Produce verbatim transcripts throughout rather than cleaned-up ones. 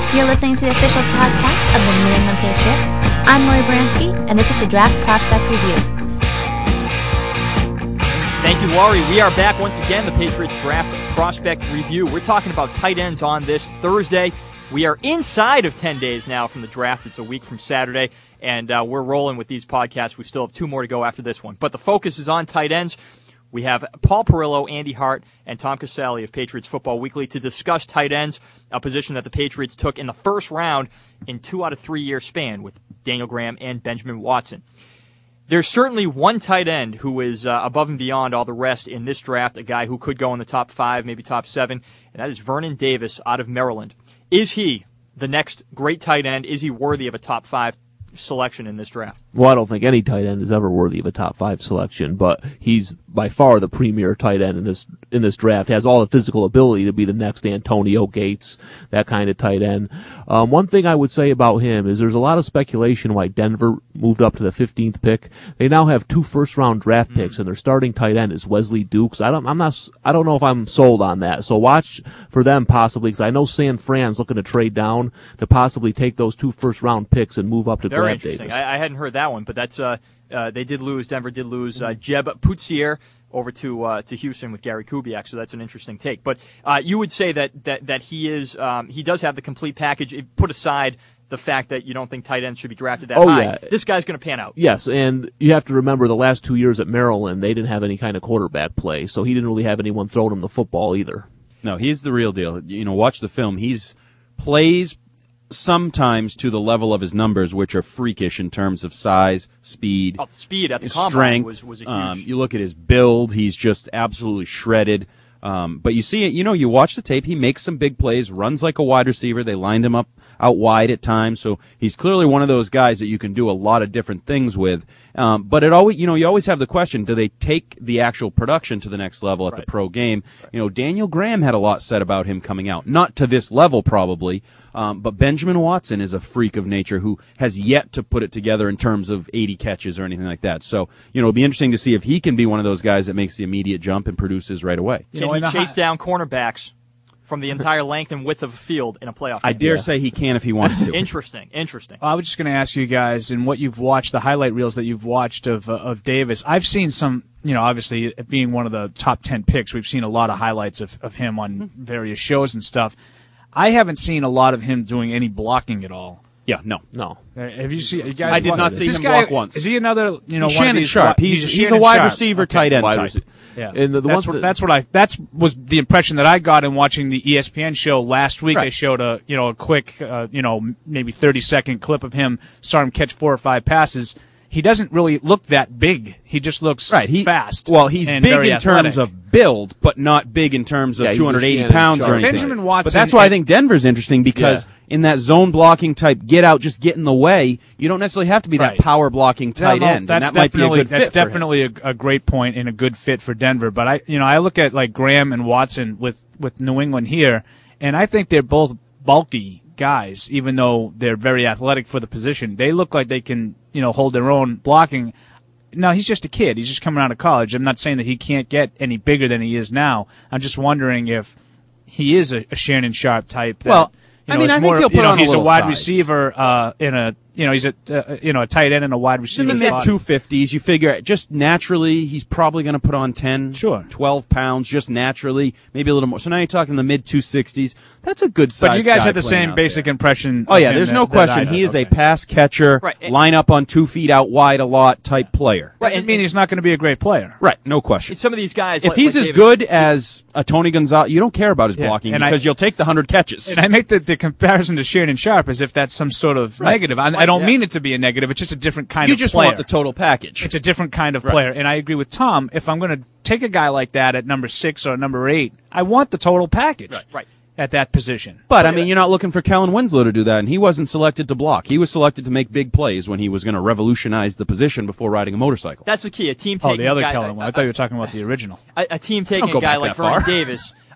You're listening to the official podcast of the New England Patriots. I'm Lori Bransky, and this is the Draft Prospect Review. Thank you, Laurie. We are back once again, the Patriots Draft Prospect Review. We're talking about tight ends on this Thursday. We are inside of ten days now from the draft. It's a week from Saturday, and uh, we're rolling with these podcasts. We still have two more to go after this one. But the focus is on tight ends. We have Paul Perillo, Andy Hart, and Tom Casale of Patriots Football Weekly to discuss tight ends, a position that the Patriots took in the first round in two out of three year span with Daniel Graham and Benjamin Watson. There's certainly one tight end who is uh, above and beyond all the rest in this draft, a guy who could go in the top five, maybe top seven, and that is Vernon Davis out of Maryland. Is he the next great tight end? Is he worthy of a top five selection in this draft? Well, I don't think any tight end is ever worthy of a top five selection, but he's by far the premier tight end in this in this draft. Has all the physical ability to be the next Antonio Gates, that kind of tight end. Um, one thing I would say about him is there's a lot of speculation why Denver moved up to the fifteenth pick. They now have two first round draft picks, mm. and their starting tight end is Wesley Dukes. I don't, I'm not, I don't know if I'm sold on that. So watch for them possibly, because I know San Fran's looking to trade down to possibly take those two first round picks and move up to Very draft interesting. Davis. I, I hadn't heard that one, but that's uh, uh, they did lose. Denver did lose uh, Jeb Putsier over to uh, to Houston with Gary Kubiak, so that's an interesting take. But uh, you would say that that that he is um, he does have the complete package. Put aside the fact that you don't think tight ends should be drafted that oh, high. Yeah. This guy's going to pan out. Yes, and you have to remember the last two years at Maryland, they didn't have any kind of quarterback play, so he didn't really have anyone throwing him the football either. No, he's the real deal. You know, watch the film. He's plays sometimes to the level of his numbers, which are freakish in terms of size, speed, oh, the speed at the his combine strength. was, was a huge. Um, you look at his build; he's just absolutely shredded. Um, but you see it, you know, you watch the tape. He makes some big plays, runs like a wide receiver. They lined him up out wide at times, so he's clearly one of those guys that you can do a lot of different things with. Um, but it always, you know, you always have the question: do they take the actual production to the next level at right. the pro game? Right. You know, Daniel Graham had a lot said about him coming out, not to this level probably, um, but Benjamin Watson is a freak of nature who has yet to put it together in terms of eighty catches or anything like that. So, you know, it'll be interesting to see if he can be one of those guys that makes the immediate jump and produces right away. Can you know, he chase down cornerbacks from the entire length and width of a field in a playoff game? I dare yeah. say he can if he wants to. Interesting, interesting. I was just going to ask you guys, in what you've watched, the highlight reels that you've watched of uh, of Davis, I've seen some, you know, obviously being one of the top ten picks, we've seen a lot of highlights of, of him on various shows and stuff. I haven't seen a lot of him doing any blocking at all. Yeah, no. No. Uh, Have you seen? You guys I did watch, not see this him guy, block once. Is he another, you know, he's one Shannon of these, Sharp. He's, He's, he's, he's a a wide Sharp. receiver, okay. tight end Wide type. rece- Yeah, and the, the that's one what th- that's what I that's was the impression that I got in watching the E S P N show last week. Right. They showed a you know a quick uh, you know maybe thirty second clip of him, saw him catch four or five passes. He doesn't really look that big. He just looks right. he, fast. Well, he's and big very in athletic. terms of build, but not big in terms of Yeah, he's a two hundred eighty Shannon pounds Sharp. or anything. Benjamin Watson. But that's why I think Denver's interesting because Yeah. in that zone blocking type, get out, just get in the way. You don't necessarily have to be Right. that power blocking tight No, no, end. That's and that might be a definitely good that's fit for him. definitely a, a great point and a good fit for Denver. But I, you know, I look at like Graham and Watson with with New England here, and I think they're both bulky guys, even though they're very athletic for the position. They look like they can, you know, hold their own blocking. No, he's just a kid. He's just coming out of college. I'm not saying that he can't get any bigger than he is now. I'm just wondering if he is a, a Shannon Sharp type. That, Well, you know, I mean, is I think more, he'll put you know, on a he's a little wide size. receiver uh, in a, you know, he's a, uh, you know, a tight end and a wide receiver. In the mid spot. two fifties, you figure just naturally he's probably going to put on ten, Sure. twelve pounds just naturally, maybe a little more. So now you're talking the mid two sixties. That's a good size. But you guys guy had the playing same out basic there. impression. Oh of yeah, him there's that- no that question. I He did. is a Okay. pass catcher, Right, and- line up on two feet out wide a lot type player. Right, Doesn't and- mean he's not going to be a great player. Right, no question. Some of these guys, If like, he's like as Davis- good as a Tony Gonzalez, you don't care about his Yeah, blocking and I- because you'll take the hundred catches. And I make the, the comparison to Shannon Sharp as if that's some sort of Right. negative. I, I Right, don't yeah. mean it to be a negative. It's just a different kind you of just player. want the total package. It's a different kind of Right. player. And I agree with Tom. If I'm going to take a guy like that at number six or number eight, I want the total package Right, right. at that position. But, I mean, you're not looking for Kellen Winslow to do that, and he wasn't selected to block. He was selected to make big plays when he was going to revolutionize the position before riding a motorcycle. That's the key. A team Oh, taking the other a guy, Kellen one. I thought you were talking about the original. a, a team taking Don't go a guy back like that Vernon far. Davis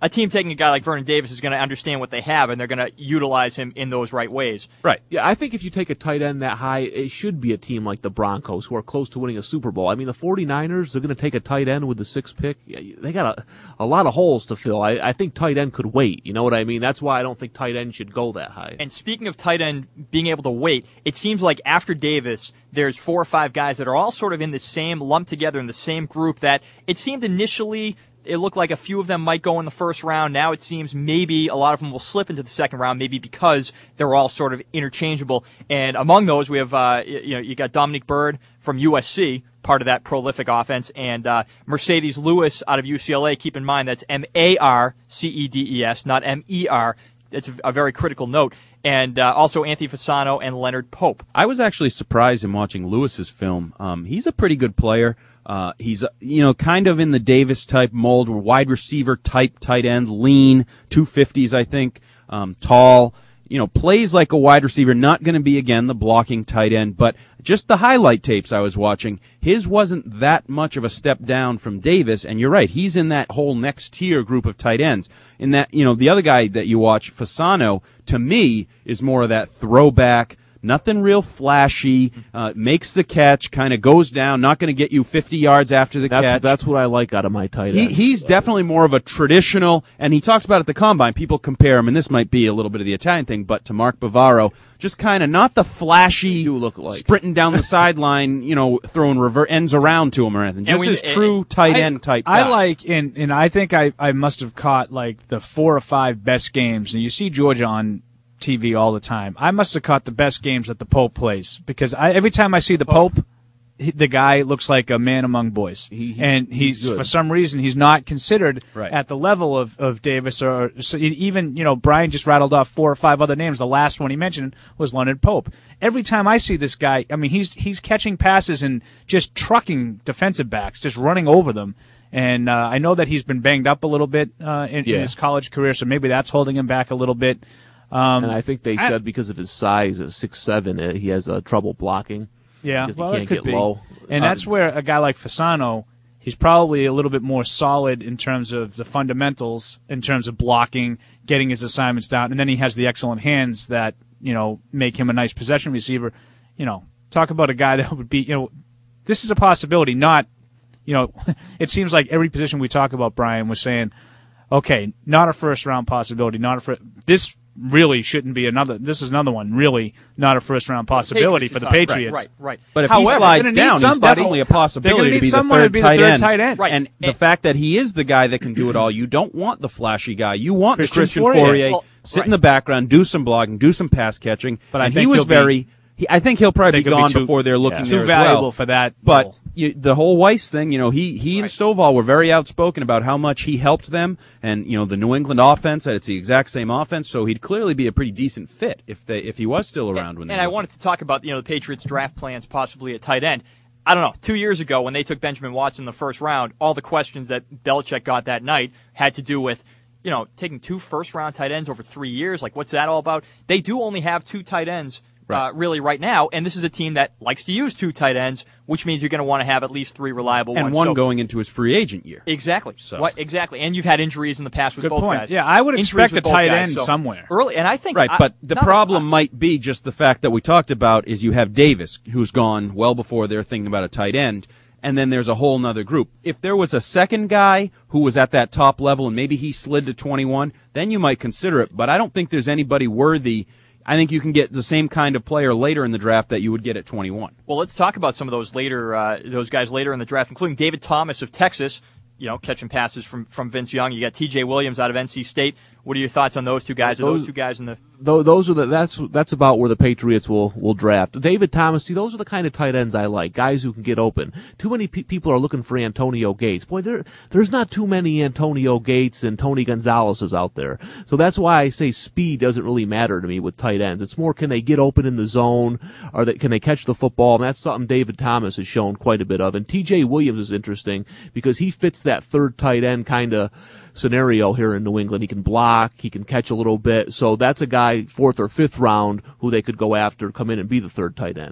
a team taking a guy like Vernon Davis is going to understand what they have, and they're going to utilize him in those right ways. Right. Yeah, I think if you take a tight end that high, it should be a team like the Broncos, who are close to winning a Super Bowl. I mean, the 49ers, they're going to take a tight end with the sixth pick. They got a, a lot of holes to fill. I, I think tight end could wait. You know what I mean? That's why I don't think tight end should go that high. And speaking of tight end being able to wait, it seems like after Davis, there's four or five guys that are all sort of in the same, lumped together in the same group that it seemed initially it looked like a few of them might go in the first round. Now it seems maybe a lot of them will slip into the second round, maybe because they're all sort of interchangeable. And among those, we have, uh, you know, you got Dominic Byrd from U S C, part of that prolific offense, and uh, Mercedes Lewis out of U C L A. Keep in mind that's M A R C E D E S, not M E R. It's a, a very critical note. And uh, also Anthony Fasano and Leonard Pope. I was actually surprised in watching Lewis's film. Um, he's a pretty good player. Uh, he's, uh, you know, kind of in the Davis type mold, wide receiver type tight end, lean, two fifties, I think, um, tall, you know, plays like a wide receiver, not going to be, again, the blocking tight end, but just the highlight tapes I was watching, his wasn't that much of a step down from Davis, and you're right, he's in that whole next tier group of tight ends. In that, you know, the other guy that you watch, Fasano, to me, is more of that throwback, nothing real flashy, uh, makes the catch, kind of goes down, not going to get you fifty yards after the that's, catch. That's what I like out of my tight He, ends. he's so. definitely more of a traditional, and he talks about it at the Combine. People compare him, and this might be a little bit of the Italian thing, but to Mark Bavaro, just kind of not the flashy, do look like. sprinting down the sideline, you know, throwing rever- ends around to him or anything. Just we- his true tight end type I guy. like, and, and I think I, I must have caught like the four or five best games, and you see Georgia on T V all the time. I must have caught the best games that the Pope plays, because I, every time I see the Pope, he, the guy looks like a man among boys. He- he- and he's, he's good. for some reason, he's not considered Right. at the level of, of Davis, or so even, you know, Brian just rattled off four or five other names. The last one he mentioned was Leonard Pope. Every time I see this guy, I mean, he's, he's catching passes and just trucking defensive backs, just running over them. And uh, I know that he's been banged up a little bit uh, in, Yeah. in his college career, so maybe that's holding him back a little bit. Um, And I think they I- said because of his size at six seven, uh, he has uh, trouble blocking. Yeah, because he well, can't it could get be. low. And Uh, that's where a guy like Fasano, he's probably a little bit more solid in terms of the fundamentals, in terms of blocking, getting his assignments down, and then he has the excellent hands that, you know, make him a nice possession receiver. You know, talk about a guy that would be, you know, this is a possibility, not, you know, it seems like every position we talk about, Brian, was saying, okay, not a first round possibility, not a first, this really shouldn't be another, this is another one, really not a first round possibility Patriots for the you're talking- Patriots. Right, right, right. But if However, he slides gonna need down, he's somebody. definitely a They're possibility gonna to need be the someone third to be the tight third end. tight end. Right. And the And- fact that he is the guy that can do it all, you don't want the flashy guy. You want Christian the Christian Fourier. Fourier, Well, sit right. in the background, do some blocking, do some pass catching. But I and think he was he'll be- very. He, I think he'll probably Think be he'll be gone too- before they're looking yeah. there Too as valuable well. for that But role. you, the whole Weiss thing, you know, he he and Right. Stovall were very outspoken about how much he helped them, and you know the New England offense. That it's the exact same offense, so he'd clearly be a pretty decent fit if they if he was still around when. And they I moved. wanted to talk about, you know, the Patriots draft plans possibly at tight end. I don't know, two years ago when they took Benjamin Watson in the first round, all the questions that Belichick got that night had to do with, you know, taking two first-round tight ends over three years. Like, what's that all about? They do only have two tight ends Right. uh, really right now, and this is a team that likes to use two tight ends, which means you're going to want to have at least three reliable and ones. one So- going into his free agent year. Exactly. So- What, exactly. And you've had injuries in the past with Good both point. guys. Yeah, I would Injuries expect with a both tight guys, end so somewhere. Early, and I think Right, I- but the not- problem I- might be just the fact that we talked about is you have Davis, who's gone well before they're thinking about a tight end, and then there's a whole nother group. If there was a second guy who was at that top level and maybe he slid to twenty-one, then you might consider it, but I don't think there's anybody worthy. I think you can get the same kind of player later in the draft that you would get at twenty-one. Well, let's talk about some of those later, uh, those guys later in the draft, including David Thomas of Texas, you know, catching passes from, from Vince Young. You got T J Williams out of N C State. What are your thoughts on those two guys? Are those Those- two guys in the Tho- those are the that's that's about where the Patriots will will draft. David Thomas, see, those are the kind of tight ends I like, guys who can get open. Too many pe- people are looking for Antonio Gates. Boy, there there's not too many Antonio Gates and Tony Gonzalez's out there. So that's why I say speed doesn't really matter to me with tight ends. It's more, can they get open in the zone, or they, can they catch the football? And that's something David Thomas has shown quite a bit of. And T J Williams is interesting because he fits that third tight end kind of scenario here in New England. He can block, he can catch a little bit. So that's a guy, fourth or fifth round, who they could go after, come in and be the third tight end.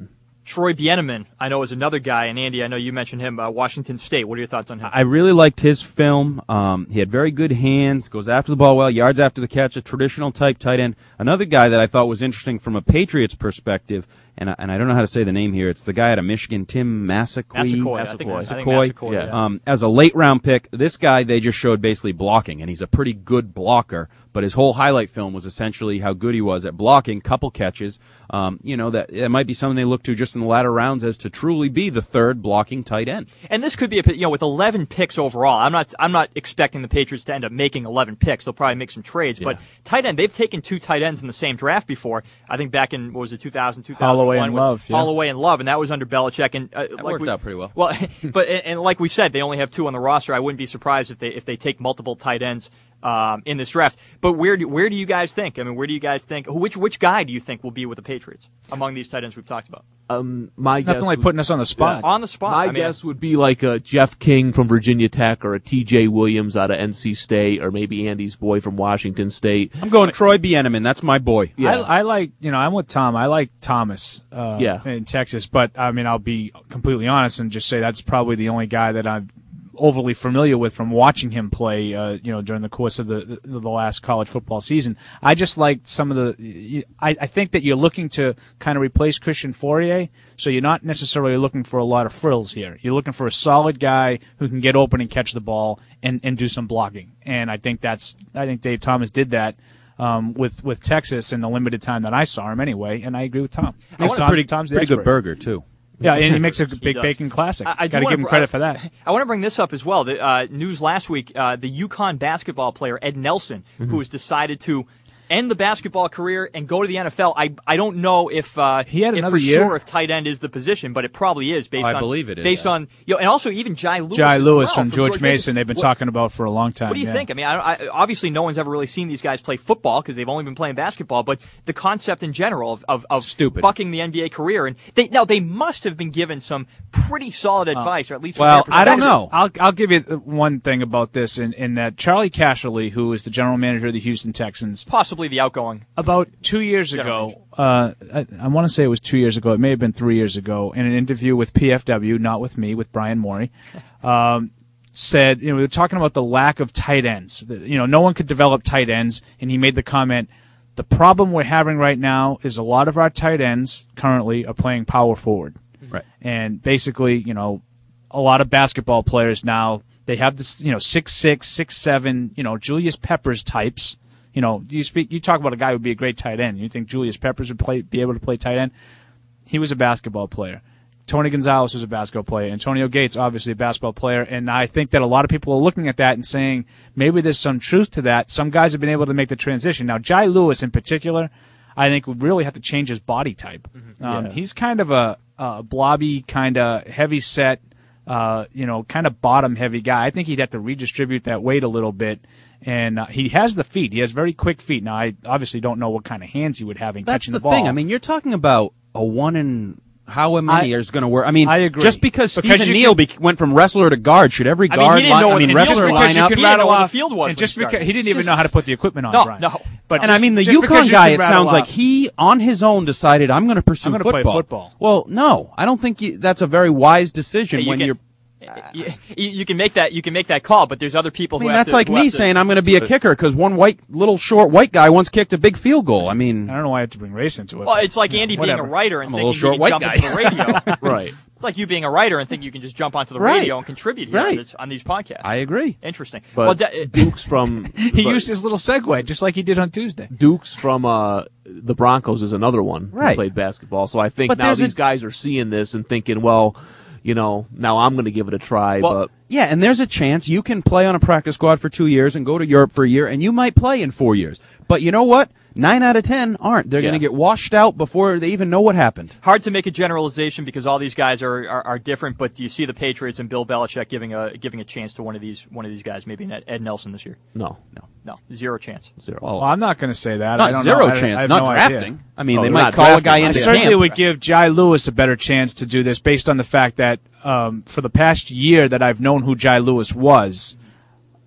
Troy Bieneman, I know, is another guy, and Andy, I know you mentioned him, uh, Washington State. What are your thoughts on him? I really liked his film. Um, he had very good hands, goes after the ball well, yards after the catch, a traditional type tight end. Another guy that I thought was interesting from a Patriots perspective, and I, and I don't know how to say the name here. It's the guy out of Michigan, Tim Massaquoi. Massaquoi. I think, I think Massaquoi. Massaquoi, Yeah. yeah. Um, as a late round pick, this guy they just showed basically blocking, and he's a pretty good blocker. But his whole highlight film was essentially how good he was at blocking, couple catches. Um, you know, that it might be something they look to just in the latter rounds as to truly be the third blocking tight end. And this could be a, you know, with eleven picks overall. I'm not, I'm not expecting the Patriots to end up making eleven picks. They'll probably make some trades, Yeah. but tight end, they've taken two tight ends in the same draft before. I think back in, what was it, two thousand, two thousand one? Holloway and with Love, yeah. Holloway and Love, and that was under Belichick. And uh, That like worked we, out pretty well. Well, but and, and like we said, they only have two on the roster. I wouldn't be surprised if they if they take multiple tight ends um, in this draft. But where do where do you guys think? I mean, where do you guys think? Which which guy do you think will be with the Patriots among these tight ends we've talked about? Um, my Nothing guess like would- putting us on the spot. On the spot. My I mean, guess would be like a Jeff King from Virginia Tech or a T J Williams out of N C State or maybe Andy's boy from Washington State. I'm going Troy Bieneman. That's my boy. Yeah. I, I like, you know, I'm with Tom. I like Thomas uh, Yeah. in Texas, but I mean, I'll be completely honest and just say that's probably the only guy that I'm overly familiar with from watching him play, uh, you know, during the course of the, the the last college football season. I just like some of the. I, I think that you're looking to kind of replace Christian Fourier, so you're not necessarily looking for a lot of frills here. You're looking for a solid guy who can get open and catch the ball and, and do some blocking. And I think that's. I think Dave Thomas did that. Um, with with Texas in the limited time that I saw him anyway, and I agree with Tom. He's Tom's, a pretty, Tom's the pretty good expert. burger, too. Yeah, and he makes a big does. bacon classic. I, I do Got to wanna give him br- credit I- for that. I want to bring this up as well. The uh, news last week: uh, the UConn basketball player Ed Nelson, Mm-hmm. who has decided to end the basketball career and go to the N F L. I I don't know if uh, He had if another for year? sure if tight end is the position, but it probably is based I on believe it is, based yeah. on you know, and also even Jai Lewis. Jai as Lewis well, from George Mason, they've been What- talking about for a long time. What do you yeah. think? I mean, I, I, obviously no one's ever really seen these guys play football because they've only been playing basketball. But the concept in general of of, of Stupid. bucking the N B A career, and they now they must have been given some pretty solid advice, or at least from well, their I don't perspective. know. I'll I'll give you one thing about this, in, in that Charlie Casserly, who is the general manager of the Houston Texans, Possibly the outgoing. about two years General ago, uh, I, I want to say it was two years ago. It may have been three years ago. In an interview with P F W, not with me, with Brian Morey, um, said, you know, we were talking about the lack of tight ends. The- You know, no one could develop tight ends, and he made the comment, the problem we're having right now is a lot of our tight ends currently are playing power forward. Right. And basically, you know, a lot of basketball players now, they have this, you know, six six, six seven, you know, Julius Peppers types. You know, you speak, you talk about a guy who would be a great tight end. You think Julius Peppers would play, be able to play tight end? He was a basketball player. Tony Gonzalez was a basketball player. Antonio Gates, obviously a basketball player. And I think that a lot of people are looking at that and saying maybe there's some truth to that. Some guys have been able to make the transition. Now, Jai Lewis in particular, I think would really have to change his body type. Um, Yeah. He's kind of a, a blobby, kind of heavy set, uh, you know, kind of bottom heavy guy. I think he'd have to redistribute that weight a little bit. And uh, he has the feet. He has very quick feet. Now, I obviously don't know what kind of hands he would have in That's catching the, the, ball. thing. I mean, you're talking about a one in how many I- is going to work. I mean, I agree. just because, Because Stephen you Neal be, went from wrestler to guard, should every I guard mean, he didn't line, know I what- mean, and just wrestler because because you lineup? could He didn't rattle know what the off, field was and when just he because started. he didn't even Just- know how to put the equipment on. No, Brian. no. But And I mean, the just because UConn you guy, could it rattle sounds like off- he, on his own, decided, I'm going to pursue I'm gonna play football. football. Well, no, I don't think you, that's a very wise decision Yeah, you when can- you're. You, you can make that you can make that call, but there's other people I mean, who have that's to, like who me have to- saying I'm going to be a kicker because one white, little short white guy once kicked a big field goal. I mean, I don't know why I have to bring race into it. Well, it's like Andy being whatever. a writer and I'm a thinking little you short can white jump into guy. the radio. Right. It's like you being a writer and think you can just jump onto the Right. radio and contribute here Right. on, this, on these podcasts. I agree. Interesting. But well, da- Dukes from he but used his little segue just like he did on Tuesday. Dukes from uh, the Broncos is another one who Right. played basketball. So I think But now there's these a- guys are seeing this and thinking, well, you know, now I'm going to give it a try. Well, but Yeah, and there's a chance you can play on a practice squad for two years and go to Europe for a year, and you might play in four years. But you know what? Nine out of ten aren't. They're Yeah. going to get washed out before they even know what happened. hard to make a generalization because all these guys are, are, are different. But do you see the Patriots and Bill Belichick giving a giving a chance to one of these one of these guys? Maybe Ed, Ed Nelson this year. no, No, no, zero chance. zero. Well, I'm not going to say that. I Not don't zero know. I- chance, I have not no drafting. idea. I mean, Oh, they they're might not call a drafting. guy I I into certainly camp. would give Jai Lewis a better chance to do this based on the fact that um, for the past year that I've known who Jai Lewis was,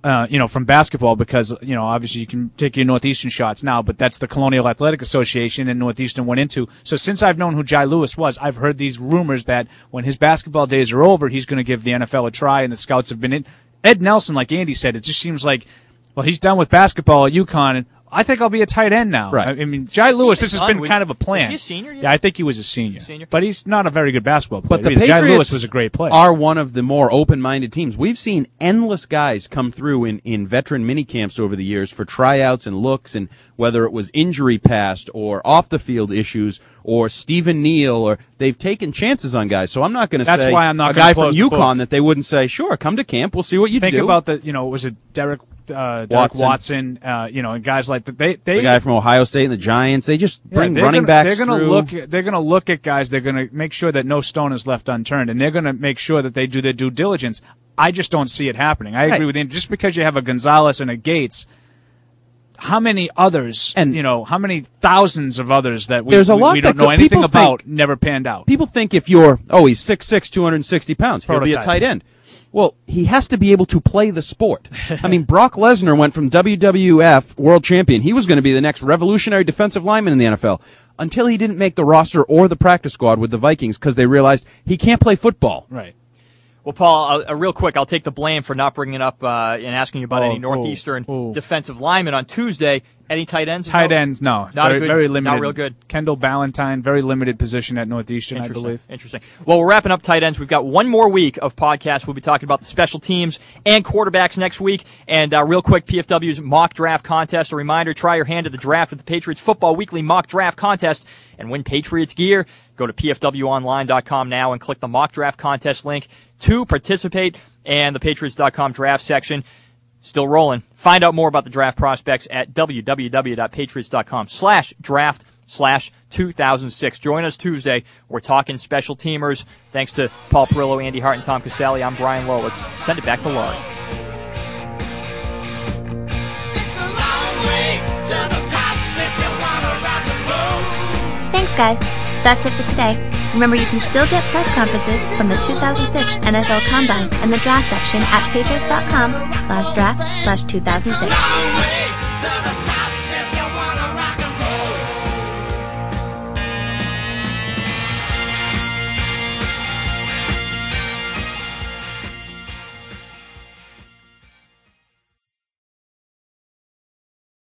uh, you know, from basketball because, you know, obviously you can take your Northeastern shots now, but that's the Colonial Athletic Association and Northeastern went into. So since I've known who Jai Lewis was, I've heard these rumors that when his basketball days are over, he's going to give the N F L a try, and the scouts have been in. Ed Nelson, like Andy said, it just seems like, well, he's done with basketball at UConn, and I think I'll be a tight end now. Right. I mean, Jai Lewis, this has done. been Was- kind of a plan. was he a senior yet? Yeah, I think he was a senior. Senior? But he's not a very good basketball player. But the either. Jai Patriots Lewis was a great player. are one of the more open-minded teams. We've seen endless guys come through in, in veteran mini camps over the years for tryouts and looks, and whether it was injury past or off-the-field issues or Stephen Neal, or they've taken chances on guys. So I'm not going to say That's why I'm not a gonna guy from close the book. UConn that they wouldn't say, sure, come to camp, we'll see what you Think do. about the, you know, was it Derek, uh, Derek Watson. Watson, uh, you know, and guys like that. They, they, the guy from Ohio State and the Giants, they just Yeah, bring they're running gonna, backs They're going to through. look. They're going to look at guys. They're going to make sure that no stone is left unturned, and they're going to make sure that they do their due diligence. I just don't see it happening. I agree Hey. with Andy. Just because you have a Gonzalez and a Gates, how many others? And- you know, how many thousands of others that we, There's a we, lot we that don't know could- anything people about think- never panned out. People think if you're, oh, he's six six, two hundred sixty pounds, he'll be a Prototype. tight end. Well, he has to be able to play the sport. I mean, Brock Lesnar went from W W F world champion. He was going to be the next revolutionary defensive lineman in the N F L until he didn't make the roster or the practice squad with the Vikings because they realized he can't play football. Right. Well, Paul, uh, uh, real quick, I'll take the blame for not bringing up uh, and asking you about Oh, any Northeastern oh, oh. defensive linemen on Tuesday. Any tight ends? Tight No? ends, no. Not very, a good- very not limited. real good. Kendall Ballantyne, very limited position at Northeastern, I Interesting. believe. Interesting. Well, we're wrapping up tight ends. We've got one more week of podcasts. We'll be talking about the special teams and quarterbacks next week. And uh, real quick, P F W's mock draft contest. A reminder, try your hand at the draft with the Patriots Football Weekly mock draft contest and win Patriots gear. Go to P F W online dot com now and click the mock draft contest link to participate. And the Patriots dot com draft section. Still rolling. Find out more about the draft prospects at w w w dot patriots dot com slash draft slash two thousand six. Join us Tuesday. We're talking special teamers. Thanks to Paul Perillo, Andy Hart, and Tom Casale. I'm Brian Lowe. Let's send it back to Laurie. It's a long way to the top if you wanna rock and roll. Thanks, guys. That's it for today. Remember, you can still get press conferences from the two thousand six N F L Combine and the draft section at patriots dot com slash draft slash two thousand six. Long way to the top